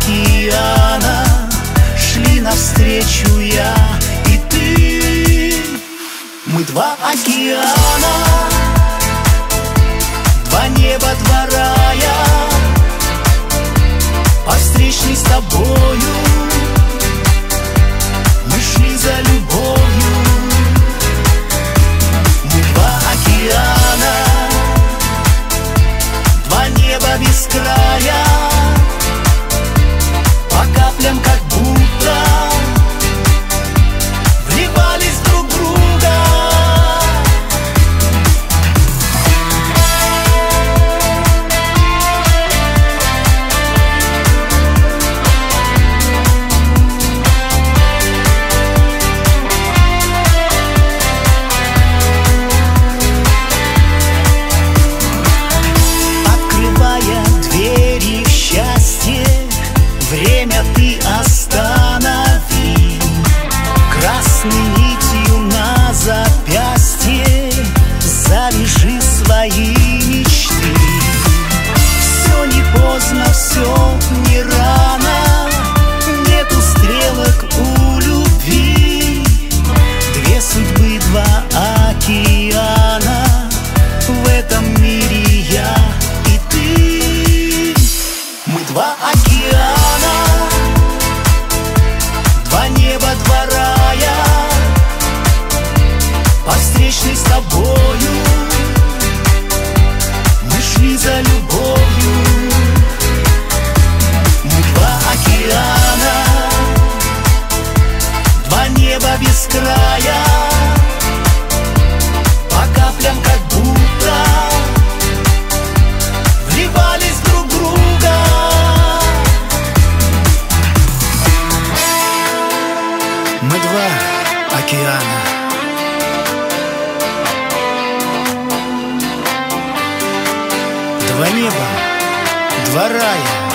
океана шли навстречу я и ты. Мы два океана, два неба, два рая, по встречной с тобою мы шли за любовью. Мы два океана, два неба без края, по каплям как будто вливались друг в друга. Время ты останови, красной нитью на запястье завяжи свои мечты. Все не поздно, все не рано, нету стрелок у любви. Две судьбы, два океана, в этом мире я и ты. Мы два океана, два неба, два рая, по встречной с тобою мы шли за любовью. Мы два океана, два неба без края, по каплям как будто вливались друг в друга. Мы два океана, два неба, два рая,